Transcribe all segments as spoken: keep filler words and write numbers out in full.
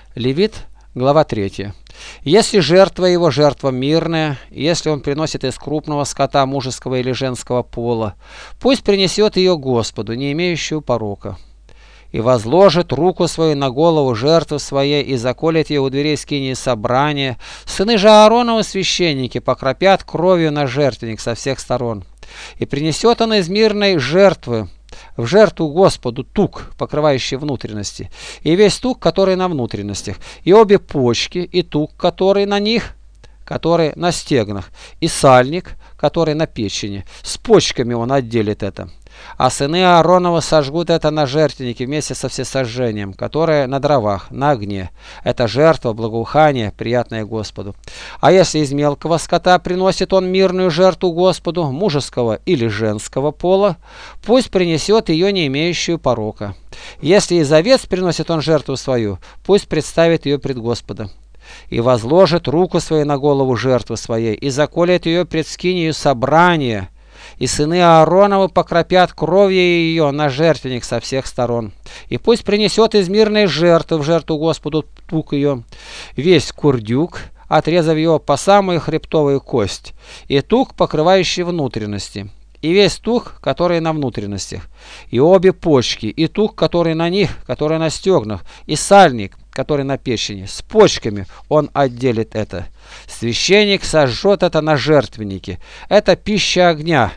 Левит, глава третья. Если жертва его жертва мирная, если он приносит из крупного скота мужеского или женского пола, пусть принесет ее Господу, не имеющую порока, и возложит руку свою на голову жертвы своей и заколет ее у дверей скинии собрания. Сыны же Ааронова священники покропят кровью на жертвенник со всех сторон. И принесет он из мирной жертвы в жертву Господу тук, покрывающий внутренности, и весь тук, который на внутренностях, и обе почки, и тук, который на них, который на стегнах, и сальник, который на печени. С почками он отделит это. А сыны Ааронова сожгут это на жертвеннике вместе со всесожжением, которое на дровах, на огне. Это жертва, благоухание, приятное Господу. А если из мелкого скота приносит он мирную жертву Господу, мужеского или женского пола, пусть принесет ее, не имеющую порока. Если из овец приносит он жертву свою, пусть представит ее пред Господом. И возложит руку свою на голову жертвы своей, и заколет ее пред скинию собрания. И сыны Аароновы покропят кровью ее на жертвенник со всех сторон. И пусть принесет из мирной жертвы в жертву Господу тук ее, весь курдюк, отрезав его по самую хребтовую кость, и тук, покрывающий внутренности, и весь тук, который на внутренностях, и обе почки, и тук, который на них, который на стегнах, и сальник, который на печени. С почками он отделит это. Священник сожжет это на жертвеннике. Это пища огня,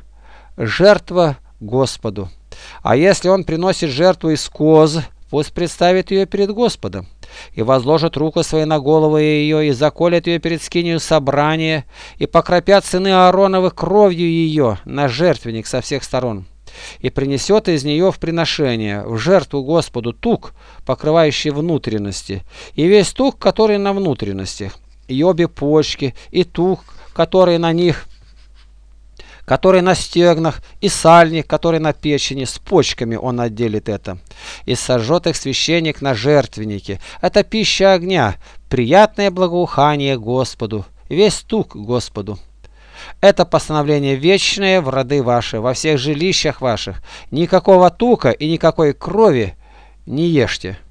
жертва Господу. А если он приносит жертву из коз, пусть представит ее перед Господом, и возложит руку свою на голову ее, и заколет ее перед скинию собрания, и покропят сыны Аароновых кровью ее на жертвенник со всех сторон. И принесет из нее в приношение, в жертву Господу, тук, покрывающий внутренности, и весь тук, который на внутренностях, и обе почки, и тук, который на них, который на стегнах, и сальник, который на печени. С почками он отделит это. И сожжет их священник на жертвеннике. Это пища огня, приятное благоухание Господу, весь тук Господу. Это постановление вечное в роды ваши, во всех жилищах ваших. Никакого тука и никакой крови не ешьте.